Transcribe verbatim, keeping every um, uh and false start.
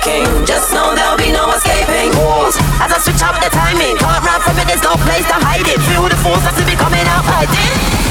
breaking. Just know there'll be no escaping. Pause as I switch up the timing. Can't run from it, there's no place to hide it. Feel the force that's to be coming out fighting.